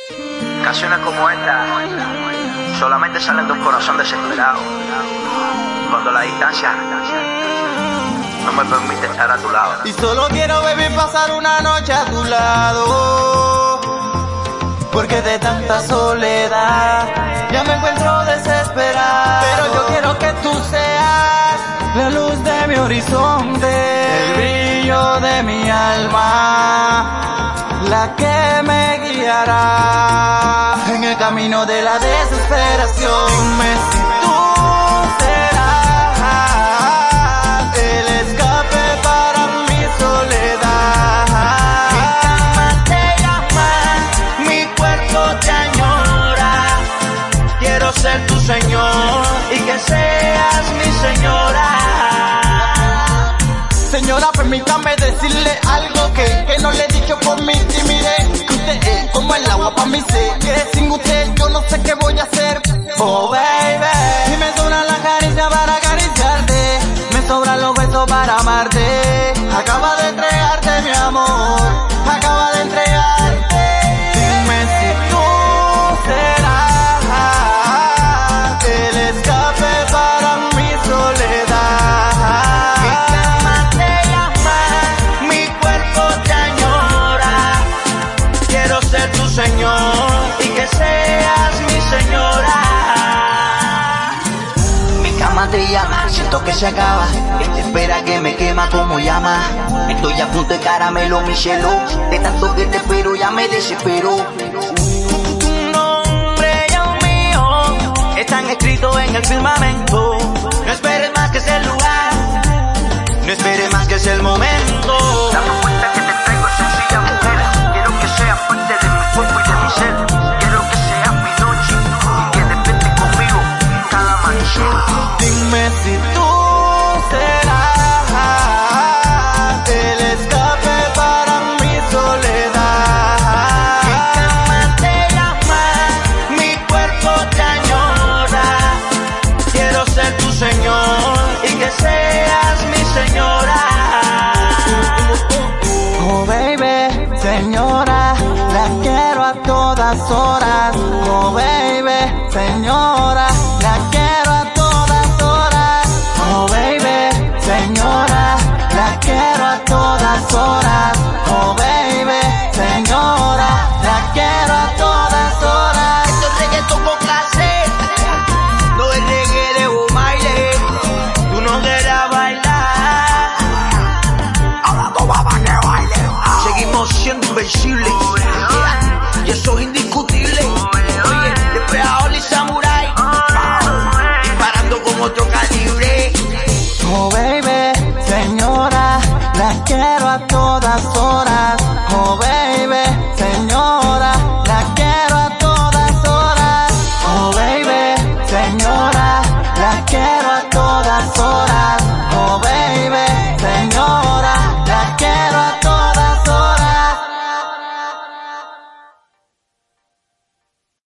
Canciones como esta solamente salen de un corazón desesperado, cuando la distancia no me permite estar a tu lado. Y solo quiero, baby, pasar una noche a tu lado, porque de tanta soledad ya me encuentro desesperado. Pero yo quiero que tú seas la luz de mi horizonte, el brillo de mi alma, la que me guiará en el camino de la desesperación. Dime si tú serás el escape para mi soledad. Mi cama te llama, mi cuerpo te añora. Quiero ser tu señor y que seas mi señora. Señora, permítame decirle algo que no le he dicho por mí. Y mire, que usted es como el agua para mi sed, que sin usted yo no sé qué voy a hacer. Oh baby, y me sobra la caricia para acariciarte, me sobran los besos para amarte. Acaba de entregarte mi amor, acaba de entregarte. Dime si tú serás el escape para mi soledad. Señor, y que seas mi señora. Mi cama te llama, siento que se acaba. Esta espera que me quema como llama. Estoy a punto de caramelo, mi cielo. De tanto que te espero ya me desespero. Tu nombre y el mío están escritos en el firmamento. No esperes más que es el lugar, no esperes más que es el momento. La propuesta que te traigo es sencilla, mujer. Quiero que seas parte de mi cuerpo y de mi ser. Quiero que seas mi noche y que despiertes conmigo cada amanecer. Dime si tú serás el escape para mi soledad. Mi cama te llama, mi cuerpo te añora. Quiero ser tu señor y que seas mi señora. Oh baby, señora, la quiero a todas horas. Oh baby, señora, la quiero a todas horas. Oh baby, señora, la quiero a todas horas. Oh baby, señora, la quiero a todas horas. Esto es reggaetón con clase, no es reggae de baile. Tú no quieras bailar, ahora tú vas a que baile. Seguimos siendo invencibles, y eso es indiscutible. Oye, despejador y samurai, disparando con otro calibre. Oh baby, señora, la quiero a todas horas. Oh baby.